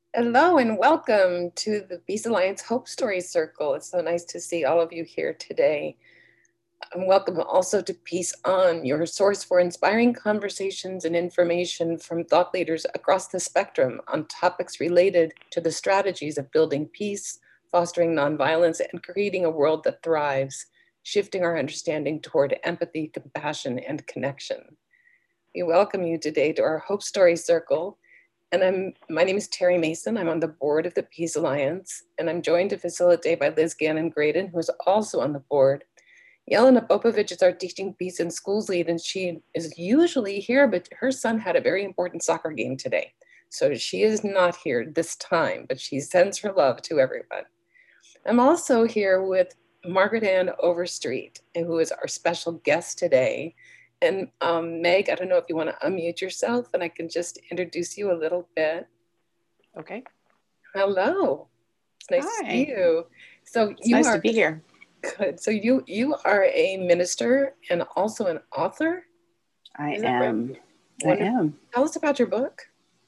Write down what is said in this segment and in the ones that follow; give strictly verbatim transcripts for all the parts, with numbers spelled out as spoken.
Hello and welcome to the Peace Alliance Hope Story Circle. It's so nice to see all of you here today. And welcome also to Peace On, your source for inspiring conversations and information from thought leaders across the spectrum on topics related to the strategies of building peace, fostering nonviolence, and creating a world that thrives, shifting our understanding toward empathy, compassion, and connection. We welcome you today to our Hope Story Circle. And I'm, my name is Terry Mason. I'm on the board of the Peace Alliance, and I'm joined to facilitate by Liz Gannon-Graydon, who is also on the board. Yelena Popovich is our Teaching Peace in Schools lead, and she is usually here, but her son had a very important soccer game today. So she is not here this time, but she sends her love to everyone. I'm also here with Margaret Ann Overstreet, who is our special guest today. And um, Meg, I don't know if you want to unmute yourself and I can just introduce you a little bit. Okay. Hello. It's nice Hi. to see you. So it's you nice are to be here. Good. So you you are a minister and also an author? I am. Right? I am. Tell us about your book.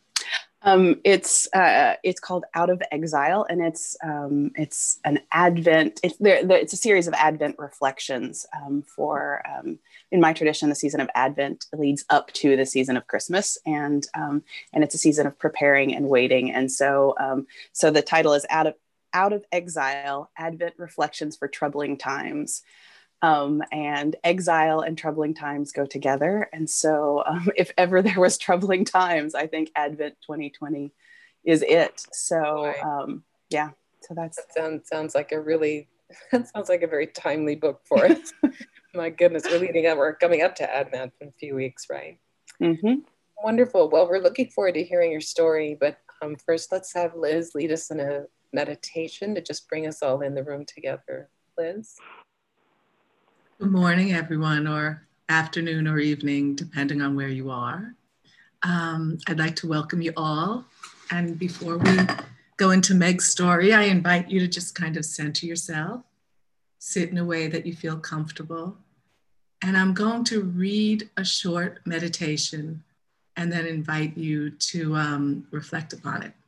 Um, it's uh, it's called Out of Exile, and it's um, it's an Advent. It's there. It's a series of Advent reflections um, for. Um, in my tradition, the season of Advent leads up to the season of Christmas, and um, and it's a season of preparing and waiting. And so um, so the title is Out of Out of Exile: Advent Reflections for Troubling Times. Um, and exile and troubling times go together. And so um, if ever there was troubling times, I think Advent twenty twenty is it. So um, yeah, so that's. That sounds, sounds like a really, that sounds like a very timely book for us. My goodness, we're leading up, we're coming up to Advent in a few weeks, right? Mm-hmm. Wonderful. Well, we're looking forward to hearing your story, but um, first let's have Liz lead us in a meditation to just bring us all in the room together. Liz? Good morning, everyone, or afternoon or evening, depending on where you are. Um, I'd like to welcome you all. And before we go into Meg's story, I invite you to just kind of center yourself, sit in a way that you feel comfortable. And I'm going to read a short meditation and then invite you to um, reflect upon it.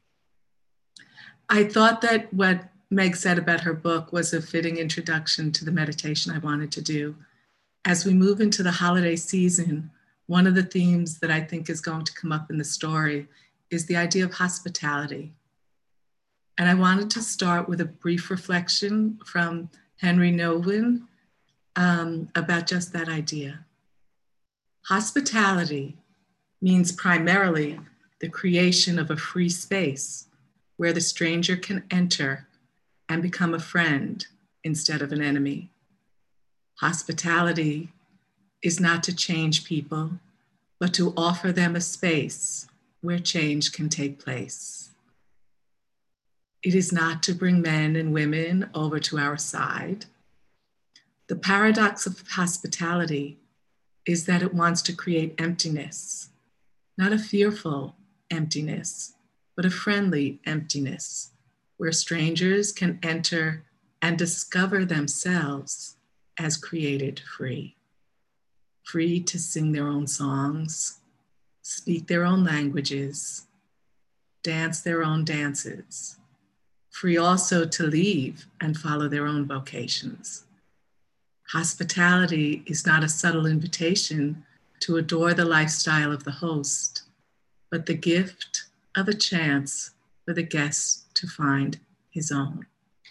I thought that what Meg said about her book was a fitting introduction to the meditation I wanted to do. As we move into the holiday season, one of the themes that I think is going to come up in the story is the idea of hospitality. And I wanted to start with a brief reflection from Henry Nouwen um, about just that idea. Hospitality means primarily the creation of a free space where the stranger can enter and become a friend instead of an enemy. Hospitality is not to change people, but to offer them a space where change can take place. It is not to bring men and women over to our side. The paradox of hospitality is that it wants to create emptiness, not a fearful emptiness, but a friendly emptiness, where strangers can enter and discover themselves as created free. Free to sing their own songs, speak their own languages, dance their own dances. Free also to leave and follow their own vocations. Hospitality is not a subtle invitation to adore the lifestyle of the host, but the gift of a chance for the guest to find his own.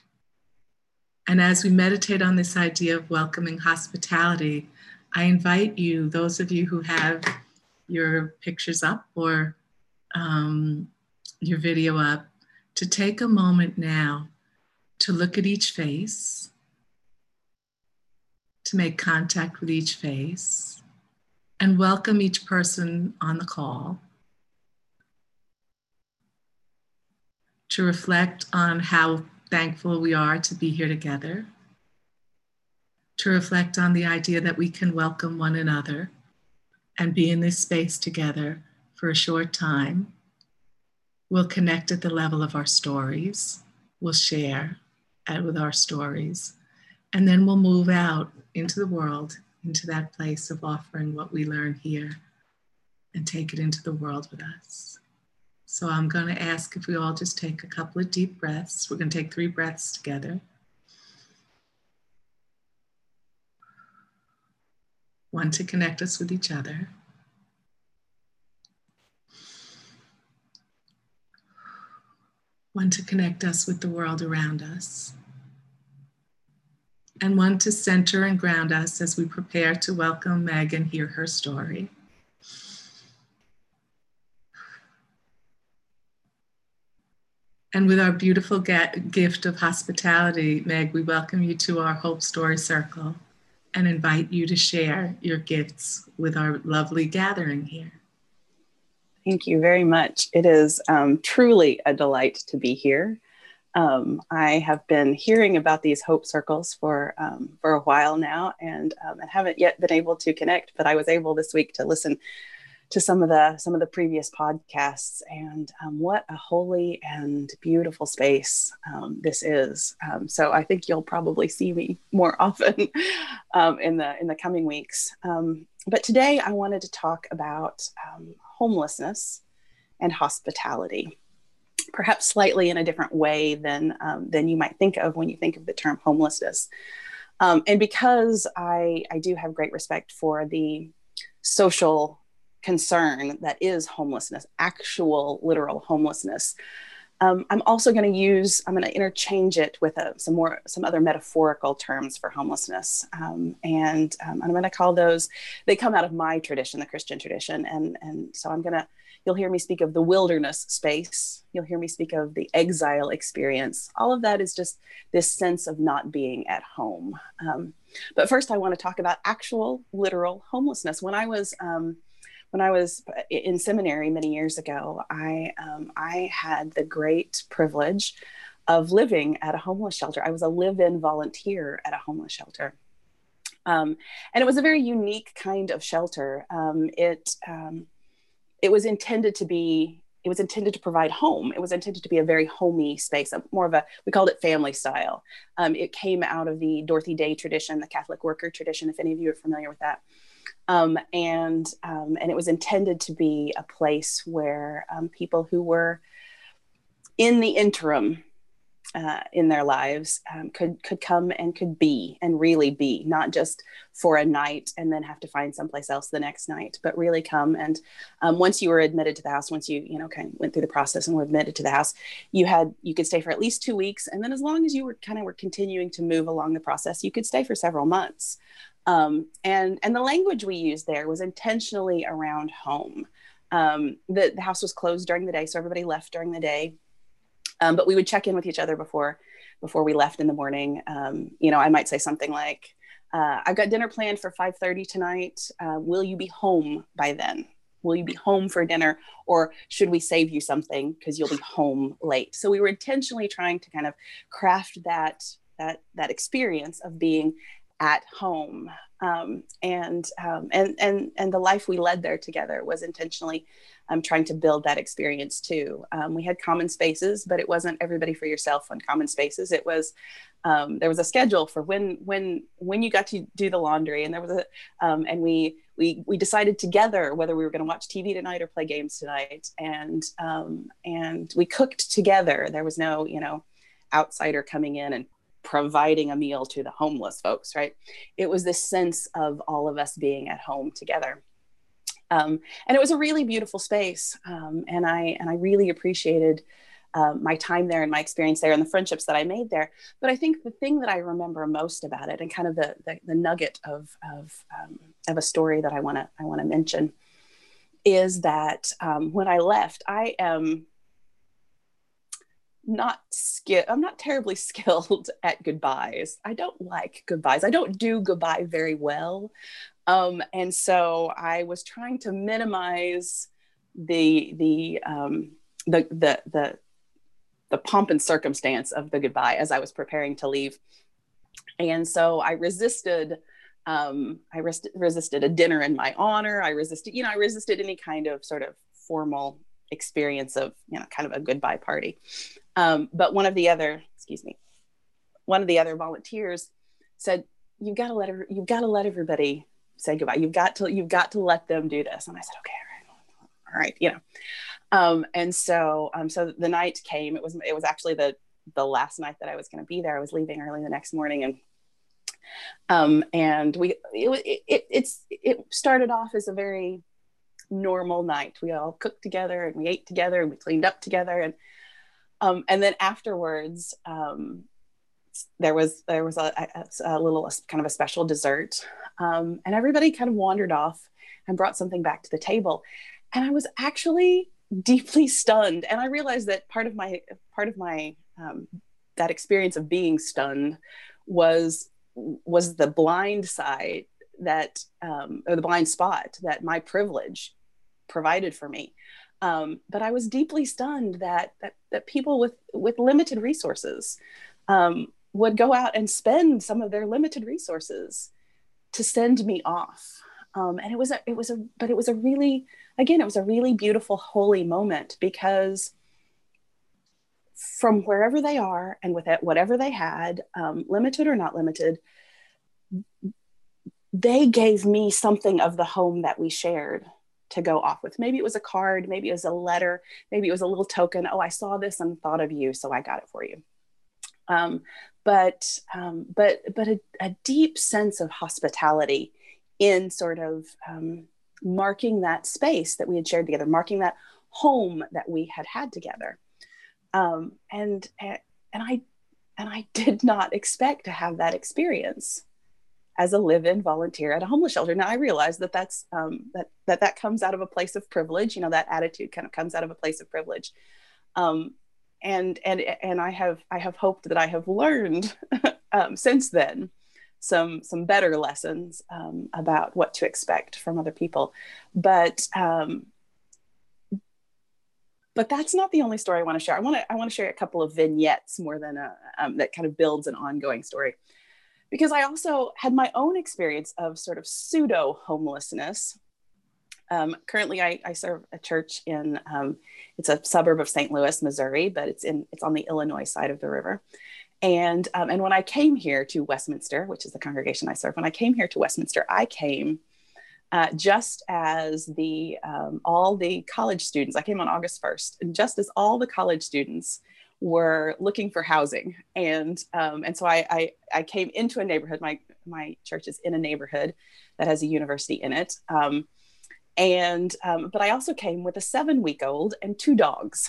And as we meditate on this idea of welcoming hospitality, I invite you, those of you who have your pictures up or um, your video up, to take a moment now to look at each face, to make contact with each face, and welcome each person on the call, to reflect on how thankful we are to be here together, to reflect on the idea that we can welcome one another and be in this space together for a short time. We'll connect at the level of our stories. We'll share with our stories. And then we'll move out into the world, into that place of offering what we learn here and take it into the world with us. So I'm going to ask if we all just take a couple of deep breaths. We're going to take three breaths together. One to connect us with each other. One to connect us with the world around us. And one to center and ground us as we prepare to welcome Meg and hear her story. And with our beautiful gift of hospitality, Meg, we welcome you to our Hope Story Circle and invite you to share your gifts with our lovely gathering here. Thank you very much. It is um, truly a delight to be here. Um, I have been hearing about these Hope Circles for um, for a while now, and um, I haven't yet been able to connect, but I was able this week to listen to some of the some of the previous podcasts, and um, what a holy and beautiful space um, this is. Um, so I think you'll probably see me more often um, in the in the coming weeks. Um, but today I wanted to talk about um, homelessness and hospitality, perhaps slightly in a different way than um, than you might think of when you think of the term homelessness. Um, and because I I do have great respect for the social concern that is homelessness, actual literal homelessness, um, I'm also going to use, I'm going to interchange it with a, some more, some other metaphorical terms for homelessness. Um, and um, I'm going to call those, they come out of my tradition, the Christian tradition. And, and so I'm going to, you'll hear me speak of the wilderness space. You'll hear me speak of the exile experience. All of that is just this sense of not being at home. Um, but first I want to talk about actual literal homelessness. When I was, um, When I was in seminary many years ago, I um, I had the great privilege of living at a homeless shelter. I was a live-in volunteer at a homeless shelter. Um, and it was a very unique kind of shelter. Um, it, um, it was intended to be, it was intended to provide home. It was intended to be a very homey space, a, more of a, we called it family style. Um, it came out of the Dorothy Day tradition, the Catholic worker tradition, if any of you are familiar with that. Um, and um, and it was intended to be a place where um, people who were in the interim uh, in their lives um, could could come and could be and really be, not just for a night and then have to find someplace else the next night, but really come. And um, once you were admitted to the house, once you you know kind of went through the process and were admitted to the house, you had you could stay for at least two weeks, and then as long as you were kind of were continuing to move along the process, you could stay for several months. Um, and, and the language we used there was intentionally around home. Um, the, the house was closed during the day, so everybody left during the day. Um, but we would check in with each other before, before we left in the morning. Um, you know, I might say something like, uh, I've got dinner planned for five thirty tonight. Uh, will you be home by then? Will you be home for dinner? Or should we save you something because you'll be home late? So we were intentionally trying to kind of craft that, that, that experience of being at home. Um, and, um, and, and, and the life we led there together was intentionally um, trying to build that experience too. Um, we had common spaces, but it wasn't everybody for yourself on common spaces. It was, um, there was a schedule for when, when, when you got to do the laundry, and there was a, um, and we, we, we decided together whether we were going to watch T V tonight or play games tonight. And, um, and we cooked together. There was no, you know, outsider coming in and providing a meal to the homeless folks, right? It was this sense of all of us being at home together. Um, and it was a really beautiful space. Um, and I and I really appreciated uh, my time there and my experience there and the friendships that I made there. But I think the thing that I remember most about it, and kind of the the, the nugget of of um, of a story that I want to I want to mention, is that um, when I left, I am not skill I'm not terribly skilled at goodbyes. I don't like goodbyes. I don't do goodbye very well. Um, and so I was trying to minimize the the um the the the the pomp and circumstance of the goodbye as I was preparing to leave. And so I resisted um I res- resisted a dinner in my honor. I resisted, you know, I resisted any kind of sort of formal experience of, you know, kind of a goodbye party. Um, but one of the other, excuse me, one of the other volunteers said, you've got to let her, you've got to let everybody say goodbye. You've got to, you've got to let them do this. And I said, okay, all right, all right, you know. Um, and so, um, so the night came. It was it was actually the the last night that I was going to be there. I was leaving early the next morning, and um, and we it, it it's it started off as a very normal night. We all cooked together and we ate together and we cleaned up together, and um, and then afterwards, um, there was there was a, a, a little a, kind of a special dessert, um, and everybody kind of wandered off and brought something back to the table, and I was actually deeply stunned. And I realized that part of my part of my um, that experience of being stunned was was the blind side that um, or the blind spot that my privilege provided for me. Um, but I was deeply stunned that that that people with with limited resources um, would go out and spend some of their limited resources to send me off. Um, and it was a, it was a, but it was a really, again, it was a really beautiful, holy moment, because from wherever they are and with it, whatever they had, um, limited or not limited, they gave me something of the home that we shared to go off with. Maybe it was a card, maybe it was a letter, maybe it was a little token. Oh, I saw this and thought of you, so I got it for you. Um, but, um, but, but a, a deep sense of hospitality in sort of um, marking that space that we had shared together, marking that home that we had had together. Um, and, and I, and I did not expect to have that experience as a live-in volunteer at a homeless shelter. Now I realize that that's, um, that, that, that comes out of a place of privilege. You know, that attitude kind of comes out of a place of privilege. Um, and, and, and I have, I have hoped that I have learned um, since then some, some better lessons um, about what to expect from other people. But, um, but that's not the only story I want to share. I want to, I want to share a couple of vignettes more than a, um, that kind of builds an ongoing story, because I also had my own experience of sort of pseudo homelessness. Um, currently, I, I serve a church in, um, it's a suburb of Saint Louis, Missouri, but it's in, it's on the Illinois side of the river. And, um, and when I came here to Westminster, which is the congregation I serve, when I came here to Westminster, I came uh, just as the, um, all the college students, I came on August first, and just as all the college students were looking for housing. And, um, and so I, I, I came into a neighborhood, my, my church is in a neighborhood that has a university in it. Um, and, um, but I also came with a seven week old and two dogs.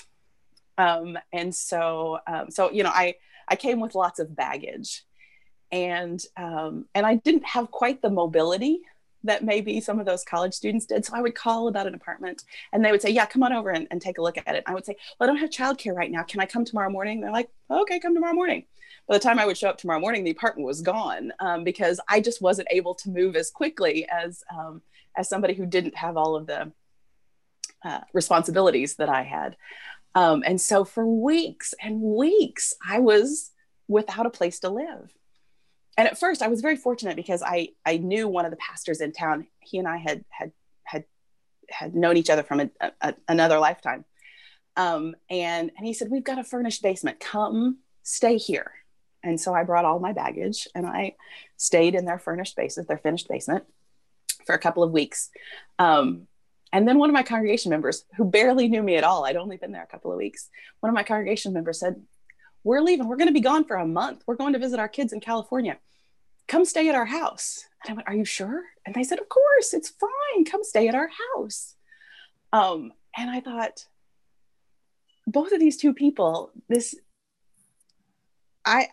Um, and so, um, so, you know, I, I came with lots of baggage, and, um, and I didn't have quite the mobility that maybe some of those college students did. So I would call about an apartment and they would say, yeah, come on over and, and take a look at it. I would say, well, I don't have childcare right now. Can I come tomorrow morning? They're like, okay, come tomorrow morning. By the time I would show up tomorrow morning, the apartment was gone, um, because I just wasn't able to move as quickly as, um, as somebody who didn't have all of the uh, responsibilities that I had. Um, and so for weeks and weeks, I was without a place to live. And at first I was very fortunate because I, I knew one of the pastors in town. He and I had, had, had, had known each other from a, a, another lifetime. Um, and, and he said, we've got a furnished basement, come stay here. And so I brought all my baggage and I stayed in their furnished basement, their finished basement for a couple of weeks. Um, And then one of my congregation members, who barely knew me at all, I'd only been there a couple of weeks, one of my congregation members said, we're leaving. We're going to be gone for a month. We're going to visit our kids in California. Come stay at our house. And I went, are you sure? And they said, of course, it's fine. Come stay at our house. Um, and I thought, both of these two people, this, I,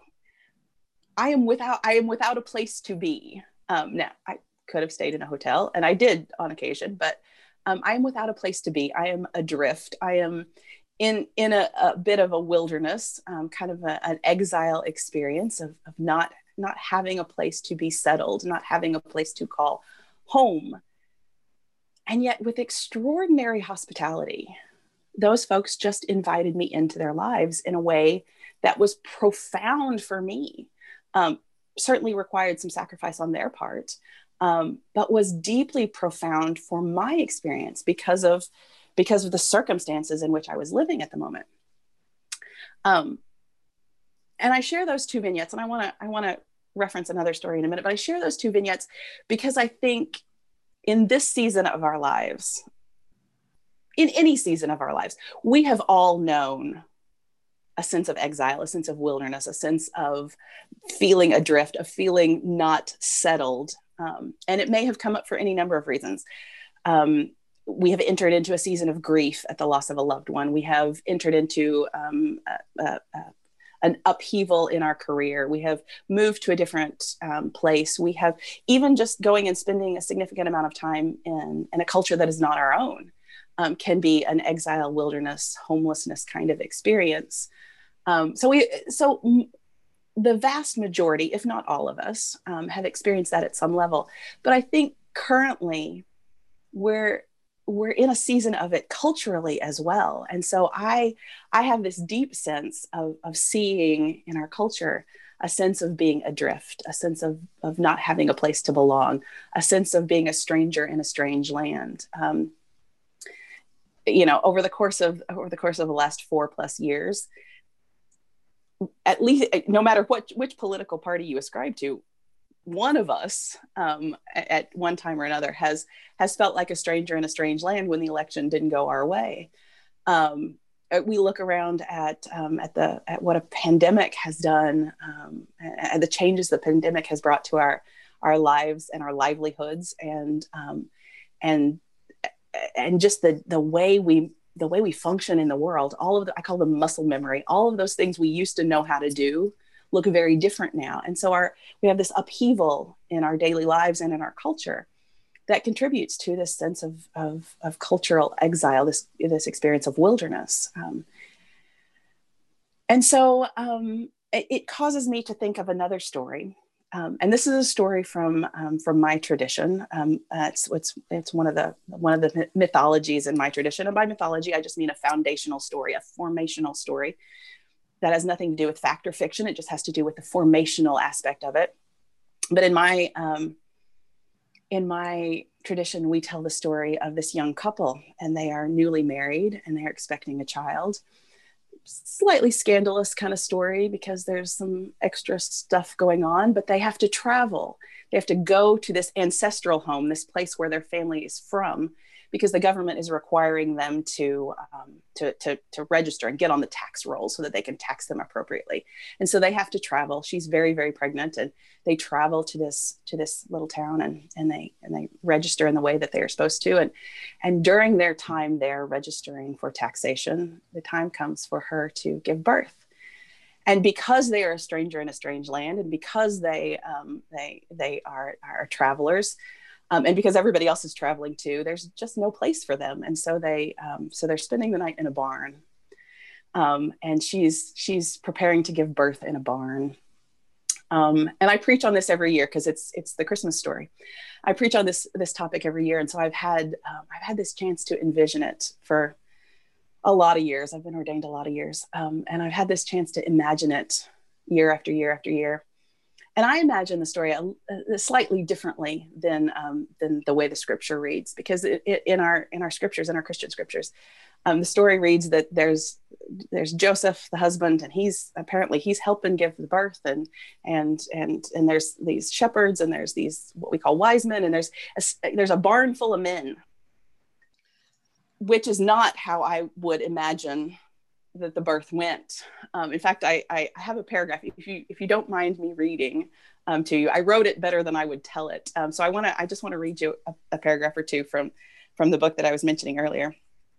I am without, I am without a place to be. Um, now, I could have stayed in a hotel, and I did on occasion, but um, I am without a place to be. I am adrift. I am in in a, a bit of a wilderness, um, kind of a, an exile experience of, of not not having a place to be settled, not having a place to call home. And yet with extraordinary hospitality, those folks just invited me into their lives in a way that was profound for me. Um, certainly required some sacrifice on their part, um, but was deeply profound for my experience because of, because of the circumstances in which I was living at the moment. Um, and I share those two vignettes, and I want to, I want to reference another story in a minute, but I share those two vignettes because I think in this season of our lives, in any season of our lives, we have all known a sense of exile, a sense of wilderness, a sense of feeling adrift, of feeling not settled. Um, and it may have come up for any number of reasons. Um, we have entered into a season of grief at the loss of a loved one. We have entered into um, a, a, a, an upheaval in our career. We have moved to a different um, place. We have even just going and spending a significant amount of time in, in a culture that is not our own um, can be an exile, wilderness, homelessness kind of experience. Um, so we, so m- the vast majority, if not all of us, um, have experienced that at some level. But I think currently we're we're in a season of it culturally as well. And so I I have this deep sense of of seeing in our culture a sense of being adrift, a sense of of not having a place to belong, a sense of being a stranger in a strange land. Um, you know, over the course of over the course of the last four plus years, at least, no matter what which political party you ascribe to, one of us um, at one time or another has has felt like a stranger in a strange land when the election didn't go our way. Um, we look around at um, at the at what a pandemic has done, um, and the changes the pandemic has brought to our our lives and our livelihoods, and um, and and just the the way we. the way we function in the world, all of the, I call them muscle memory, all of those things we used to know how to do look very different now. And so our, we have this upheaval in our daily lives and in our culture that contributes to this sense of, of, of cultural exile, this, this experience of wilderness. Um, and so um, it, it causes me to think of another story. Um, and this is a story from um, from my tradition. Um, uh, it's, it's it's one of the one of the mythologies in my tradition. And by mythology, I just mean a foundational story, a formational story that has nothing to do with fact or fiction. It just has to do with the formational aspect of it. But in my um, in my tradition, we tell the story of this young couple, and they are newly married, and they are expecting a child. Slightly scandalous kind of story because there's some extra stuff going on, but they have to travel. They have to go to this ancestral home, this place where their family is from, because the government is requiring them to, um, to, to, to register and get on the tax roll so that they can tax them appropriately. And so they have to travel. She's very, very pregnant, and they travel to this, to this little town, and, and they, and they register in the way that they are supposed to. And, and during their time there registering for taxation, the time comes for her to give birth. And because they are a stranger in a strange land, and because they, um, they, they are, are travelers, Um, and because everybody else is traveling too, there's just no place for them. And so they, um, so they're spending the night in a barn. Um, and she's, she's preparing to give birth in a barn. Um, and I preach on this every year because it's, it's the Christmas story. I preach on this, this topic every year. And so I've had, um, I've had this chance to envision it for a lot of years. I've been ordained a lot of years. Um, and I've had this chance to imagine it year after year after year. And I imagine the story a, a slightly differently than um, than the way the scripture reads, because it, it, in our in our scriptures, in our Christian scriptures, um, the story reads that there's there's Joseph, the husband, and he's apparently he's helping give the birth, and and and and there's these shepherds, and there's these what we call wise men, and there's a, there's a barn full of men, which is not how I would imagine that the birth went. Um, in fact, I, I have a paragraph, if you if you don't mind me reading um, to you. I wrote it better than I would tell it. Um, so I want to I just want to read you a, a paragraph or two from, from the book that I was mentioning earlier.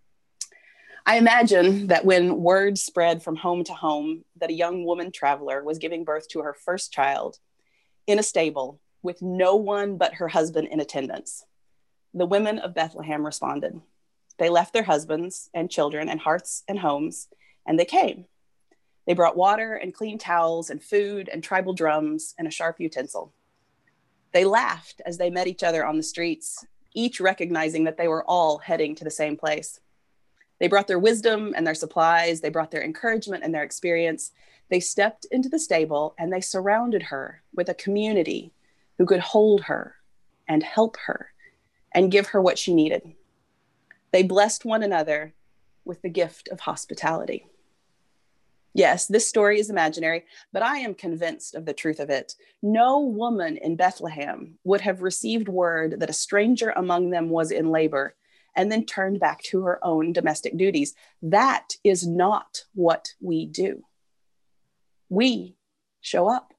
I imagine that when word spread from home to home that a young woman traveler was giving birth to her first child in a stable with no one but her husband in attendance, the women of Bethlehem responded. They left their husbands and children and hearths and homes, and they came. They brought water and clean towels and food and tribal drums and a sharp utensil. They laughed as they met each other on the streets, each recognizing that they were all heading to the same place. They brought their wisdom and their supplies. They brought their encouragement and their experience. They stepped into the stable, and they surrounded her with a community who could hold her and help her and give her what she needed. They blessed one another with the gift of hospitality. Yes, this story is imaginary, but I am convinced of the truth of it. No woman in Bethlehem would have received word that a stranger among them was in labor and then turned back to her own domestic duties. That is not what we do. We show up.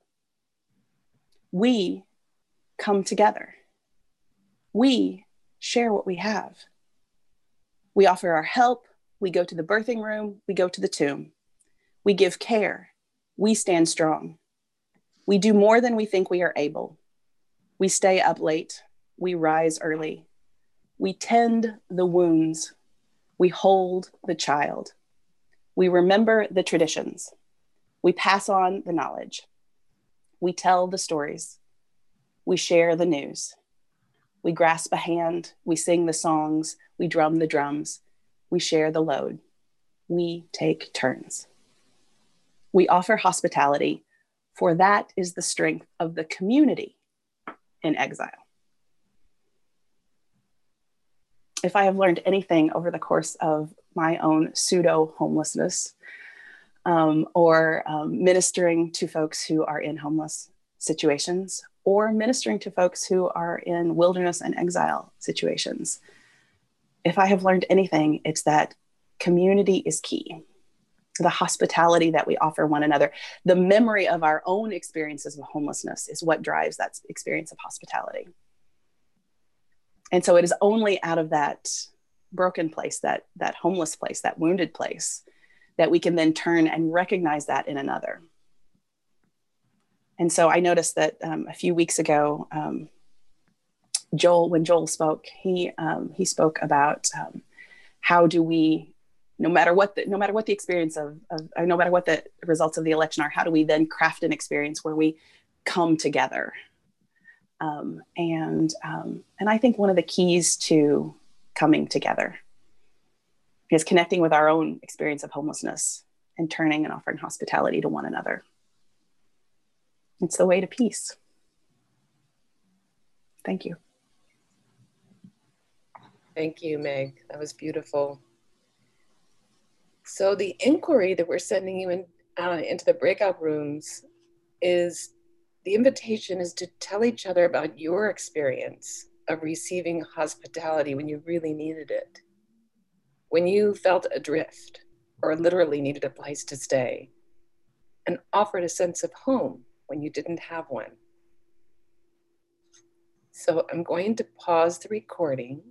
We come together. We share what we have. We offer our help. We go to the birthing room. We go to the tomb. We give care. We stand strong. We do more than we think we are able. We stay up late. We rise early. We tend the wounds. We hold the child. We remember the traditions. We pass on the knowledge. We tell the stories. We share the news. We grasp a hand. We sing the songs. We drum the drums. We share the load. We take turns. We offer hospitality, for that is the strength of the community in exile. If I have learned anything over the course of my own pseudo homelessness, um, or um, ministering to folks who are in homeless situations, or ministering to folks who are in wilderness and exile situations, if I have learned anything, it's that community is key. The hospitality that we offer one another, the memory of our own experiences of homelessness is what drives that experience of hospitality. And so it is only out of that broken place, that, that homeless place, that wounded place, that we can then turn and recognize that in another. And so I noticed that um, a few weeks ago, um, Joel, when Joel spoke, he um, he spoke about um, how do we, no matter what the, no matter what the experience of, of or no matter what the results of the election are, how do we then craft an experience where we come together? Um, and um, and I think one of the keys to coming together is connecting with our own experience of homelessness and turning and offering hospitality to one another. It's the way to peace. Thank you. Thank you, Meg. That was beautiful. So the inquiry that we're sending you in, uh, into the breakout rooms is, the invitation is to tell each other about your experience of receiving hospitality when you really needed it, when you felt adrift or literally needed a place to stay, and offered a sense of home when you didn't have one. So I'm going to pause the recording.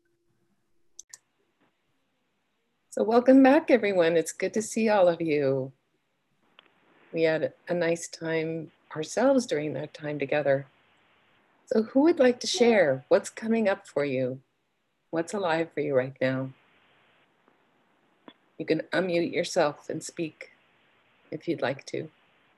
So welcome back, everyone. It's good to see all of you. We had a nice time ourselves during that time together. So who would like to share what's coming up for you? What's alive for you right now? You can unmute yourself and speak if you'd like to.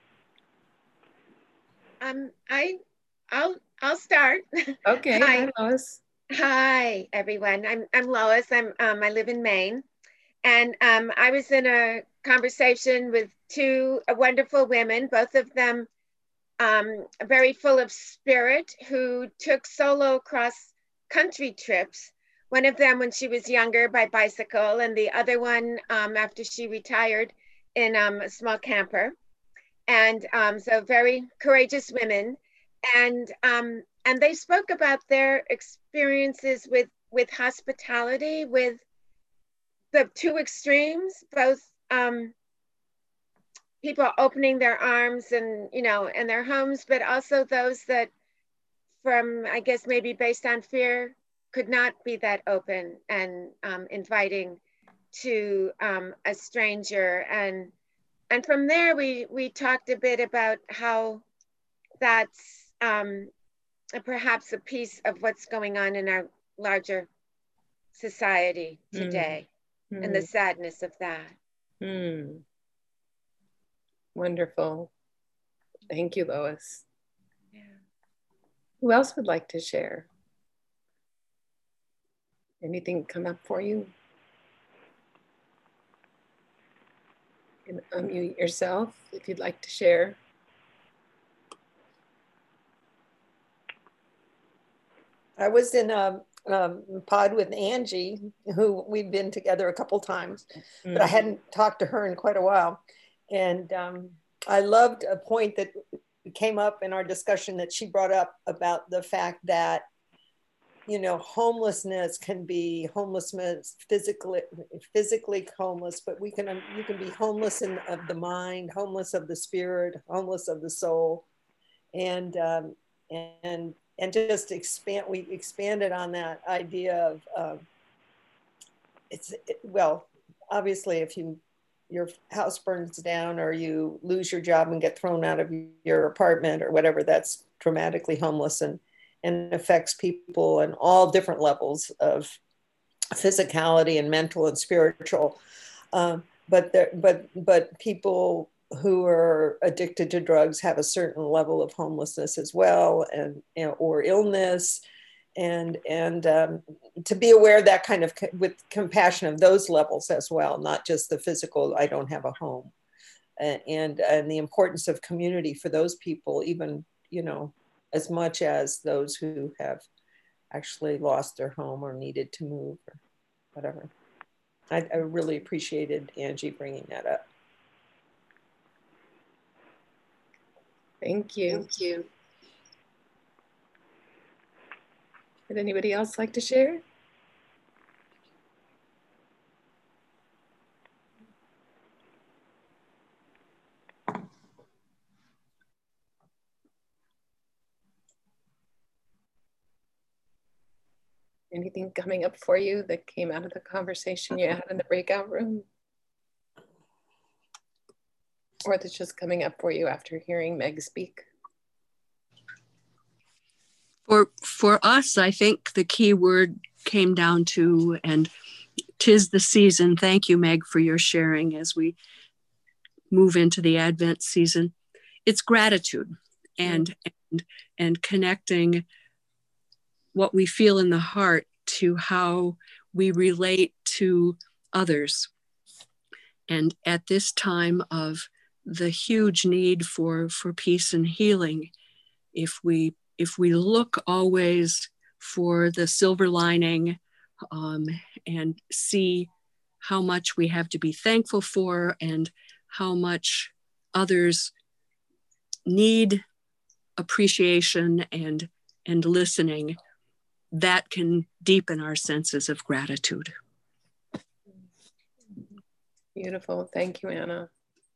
Um, I, I'll, I'll start. Okay, hi, hi Lois. Hi, everyone. I'm, I'm Lois. I'm, um, I live in Maine, and um, I was in a conversation with two wonderful women, both of them um, very full of spirit, who took solo cross-country trips. One of them when she was younger by bicycle, and the other one um, after she retired in um, a small camper. And um, so very courageous women. And um, and they spoke about their experiences with, with hospitality, with the two extremes, both um, people opening their arms and, you know, in their homes, but also those that from, I guess, maybe based on fear, could not be that open and um, inviting to um, a stranger. And and from there, we, we talked a bit about how that's um, perhaps a piece of what's going on in our larger society today, mm. and the sadness of that. Mm. Wonderful. Thank you, Lois. Yeah. Who else would like to share? Anything come up for you? You can unmute yourself if you'd like to share. I was in a, a pod with Angie, who we've been together a couple times, mm-hmm. but I hadn't talked to her in quite a while. And um, I loved a point that came up in our discussion that she brought up about the fact that you know, homelessness can be homelessness physically, physically homeless, but we can, you can be homeless in of the mind, homeless of the spirit, homeless of the soul. And, um, and, and just expand, we expanded on that idea of, uh, it's, it, well, obviously if you, your house burns down or you lose your job and get thrown out of your apartment or whatever, that's dramatically homeless, and, and affects people on all different levels of physicality and mental and spiritual. Um, but, there, but, but people who are addicted to drugs have a certain level of homelessness as well, and, and or illness. And, and um, to be aware of that kind of, with compassion of those levels as well, not just the physical, I don't have a home. And, and, and the importance of community for those people, even, you know, as much as those who have actually lost their home or needed to move or whatever. I, I really appreciated Angie bringing that up. Thank you. Thank you. Would anybody else like to share? Anything coming up for you that came out of the conversation you had in the breakout room? Or that's just coming up for you after hearing Meg speak? For, for us, I think the key word came down to, and 'tis the season. Thank you, Meg, for your sharing as we move into the Advent season. It's gratitude and, mm. and, and connecting what we feel in the heart to how we relate to others. And at this time of the huge need for, for peace and healing, if we if we look always for the silver lining um, and see how much we have to be thankful for and how much others need appreciation and, and listening, that can deepen our senses of gratitude. Beautiful. Thank you, Anna.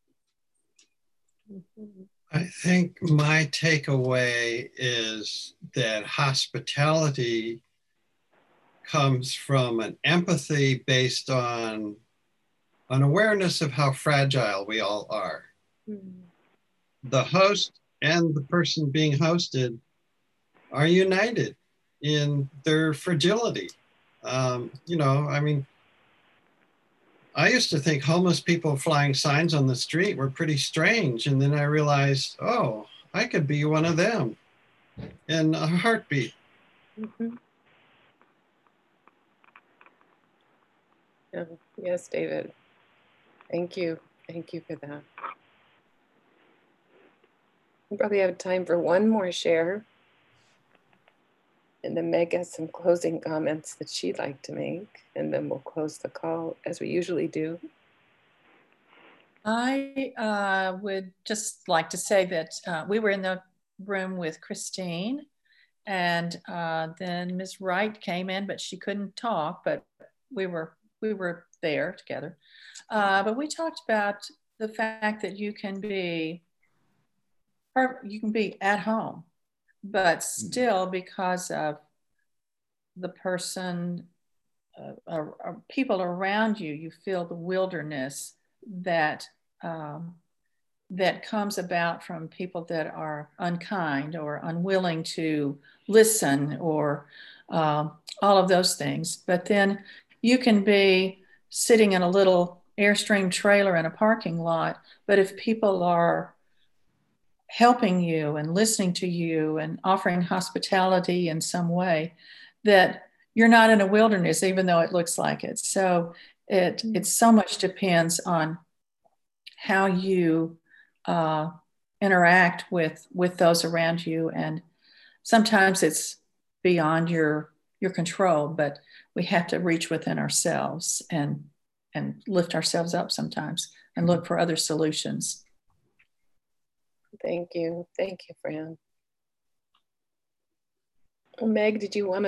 I think my takeaway is that hospitality comes from an empathy based on an awareness of how fragile we all are. Mm. The host and the person being hosted are united in their fragility. Um, you know, I mean, I used to think homeless people flying signs on the street were pretty strange. And then I realized, oh, I could be one of them in a heartbeat. Mm-hmm. Yeah. Yes, David. Thank you. Thank you for that. We probably have time for one more share. And then Meg has some closing comments that she'd like to make, and then we'll close the call as we usually do. I uh, would just like to say that uh, we were in the room with Christine, and uh, then Miz Wright came in, but she couldn't talk, but we were, we were there together. Uh, but we talked about the fact that you can be, you can be at home, but still, because of the person, uh, or, or people around you, you feel the wilderness that um, that comes about from people that are unkind or unwilling to listen, or uh, all of those things. But then you can be sitting in a little Airstream trailer in a parking lot, but if people are helping you and listening to you and offering hospitality in some way, that you're not in a wilderness, even though it looks like it. So it, it so much depends on how you uh, interact with, with those around you. And sometimes it's beyond your, your control, but we have to reach within ourselves and, and lift ourselves up sometimes and look for other solutions. Thank you. Thank you, Fran. Meg, did you want to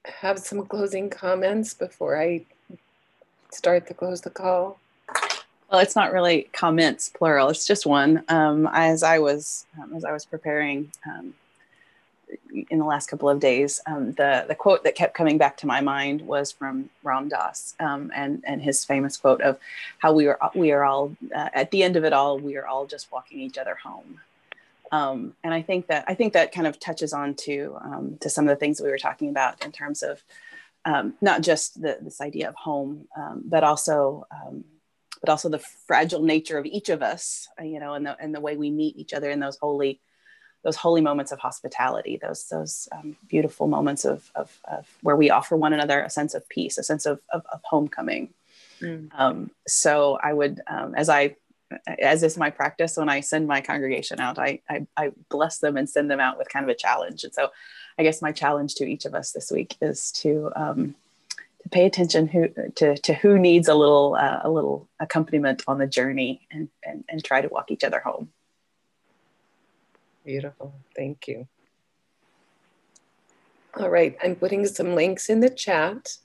have some closing comments before I start to close the call? Well, it's not really comments plural. It's just one. Um, as I was um, as I was preparing um, in the last couple of days, um, the the quote that kept coming back to my mind was from Ram Dass, um, and and his famous quote of how we are we are all uh, at the end of it all, we are all just walking each other home. Um, and I think that I think that kind of touches on to um, to some of the things that we were talking about in terms of um, not just the, this idea of home, um, but also. Um, but also the fragile nature of each of us, you know, and the, and the way we meet each other in those holy, those holy moments of hospitality, those, those um, beautiful moments of, of, of where we offer one another a sense of peace, a sense of, of, of homecoming. Mm. Um, so I would, um, as I, as is my practice, when I send my congregation out, I, I, I bless them and send them out with kind of a challenge. And so I guess my challenge to each of us this week is to, um, to pay attention who, to, to who needs a little uh, a little accompaniment on the journey, and, and, and try to walk each other home. Beautiful. Thank you. All right. I'm putting some links in the chat.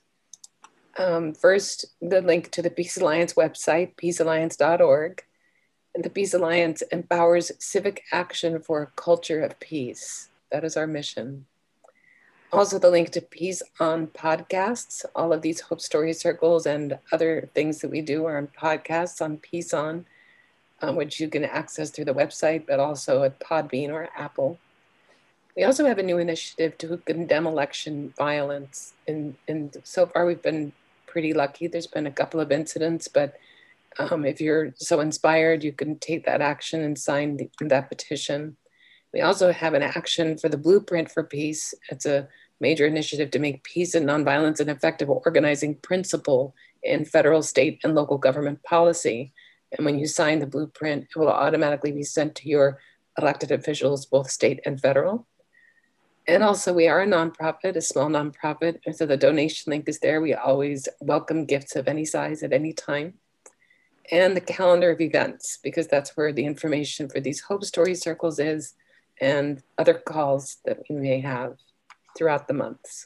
Um, first, the link to the Peace Alliance website, peace alliance dot org. And the Peace Alliance empowers civic action for a culture of peace. That is our mission. Also, the link to Peace On podcasts. All of these Hope Story Circles and other things that we do are on podcasts on Peace On, um, which you can access through the website, but also at Podbean or Apple. We also have a new initiative to condemn election violence. And, and so far, we've been pretty lucky. There's been a couple of incidents, but um, if you're so inspired, you can take that action and sign the, that petition. We also have an action for the Blueprint for Peace. It's a major initiative to make peace and nonviolence an effective organizing principle in federal, state, and local government policy. And when you sign the blueprint, it will automatically be sent to your elected officials, both state and federal. And also, we are a nonprofit, a small nonprofit. And so the donation link is there. We always welcome gifts of any size at any time. And the calendar of events, because that's where the information for these Hope Story Circles is, and other calls that we may have throughout the months.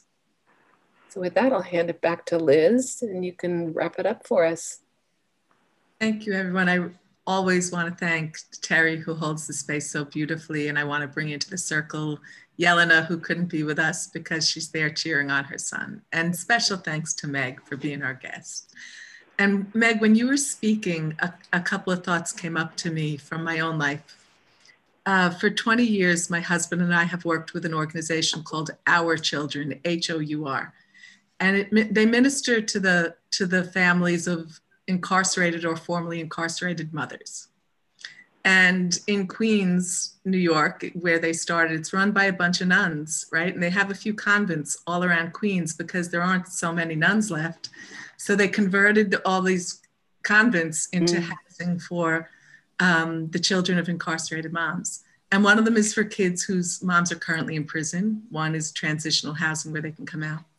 So with that, I'll hand it back to Liz, and you can wrap it up for us. Thank you, everyone. I always want to thank Terry, who holds the space so beautifully, and I want to bring into the circle Yelena, who couldn't be with us because she's there cheering on her son. And special thanks to Meg for being our guest. And Meg, when you were speaking, a, a couple of thoughts came up to me from my own life. Uh, for twenty years, my husband and I have worked with an organization called Our Children, H O U R. And it, they minister to the, to the families of incarcerated or formerly incarcerated mothers. And in Queens, New York, where they started, it's run by a bunch of nuns, right? And they have a few convents all around Queens because there aren't so many nuns left. So they converted all these convents into mm. housing for um, the children of incarcerated moms. And one of them is for kids whose moms are currently in prison. One is transitional housing where they can come out.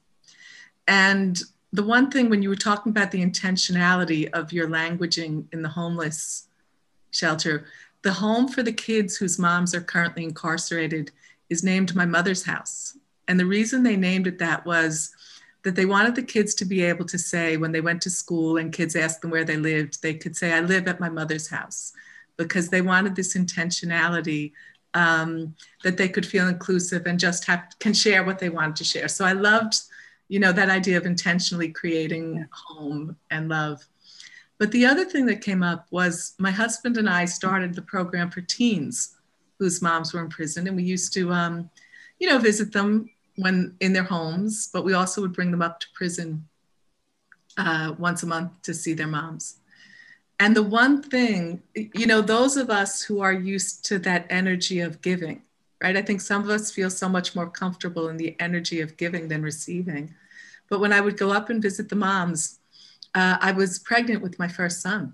And the one thing when you were talking about the intentionality of your languaging in the homeless shelter, the home for the kids whose moms are currently incarcerated is named My Mother's House. And the reason they named it that was that they wanted the kids to be able to say when they went to school and kids asked them where they lived, they could say, I live at my mother's house, because they wanted this intentionality um, that they could feel inclusive and just have, can share what they wanted to share. So I loved, you know, that idea of intentionally creating home and love. But the other thing that came up was my husband and I started the program for teens whose moms were in prison. And we used to, um, you know, visit them when in their homes, but we also would bring them up to prison uh, once a month to see their moms. And the one thing, you know, those of us who are used to that energy of giving, right? I think some of us feel so much more comfortable in the energy of giving than receiving. But when I would go up and visit the moms, uh, I was pregnant with my first son.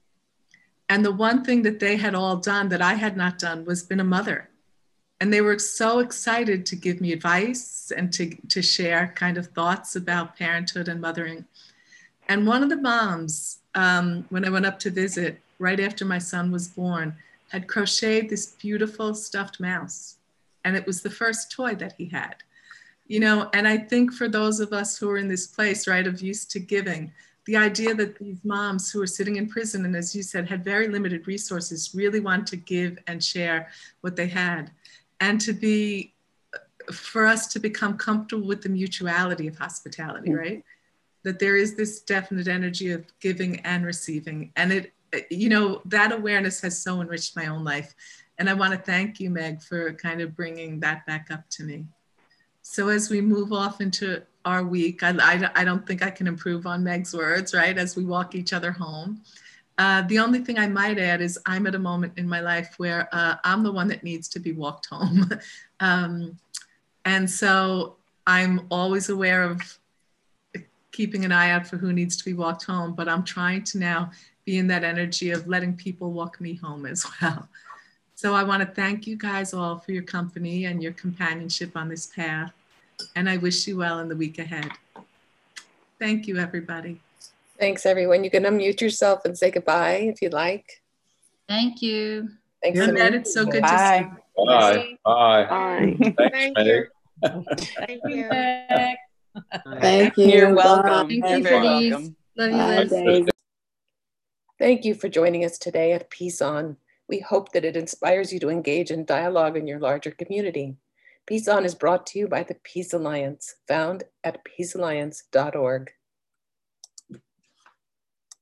And the one thing that they had all done that I had not done was been a mother. And they were so excited to give me advice and to, to share kind of thoughts about parenthood and mothering. And one of the moms, um, when I went up to visit, right after my son was born, had crocheted this beautiful stuffed mouse. And it was the first toy that he had. You know, and I think for those of us who are in this place, right, of used to giving, the idea that these moms who are sitting in prison and, as you said, had very limited resources, really want to give and share what they had. And to be, for us to become comfortable with the mutuality of hospitality, mm-hmm. right? That there is this definite energy of giving and receiving. And it, you know, that awareness has so enriched my own life. And I want to thank you, Meg, for kind of bringing that back up to me. So as we move off into our week, I, I, I don't think I can improve on Meg's words, right? As we walk each other home. Uh, the only thing I might add is I'm at a moment in my life where uh, I'm the one that needs to be walked home. um, and so I'm always aware of keeping an eye out for who needs to be walked home, but I'm trying to now be in that energy of letting people walk me home as well. So I want to thank you guys all for your company and your companionship on this path. And I wish you well in the week ahead. Thank you, everybody. Thanks, everyone. You can unmute yourself and say goodbye if you'd like. Thank you. Thanks, Annette. It's so good Bye. to see you. Bye. Bye. Bye. Thanks, Thank Meg. you. Thank you. Thank you. You're welcome. Thank You're you, very Denise. welcome. Love you, Bye, Liz. Dave. Thank you for joining us today at Peace On. We hope that it inspires you to engage in dialogue in your larger community. Peace On is brought to you by the Peace Alliance, found at peace alliance dot org.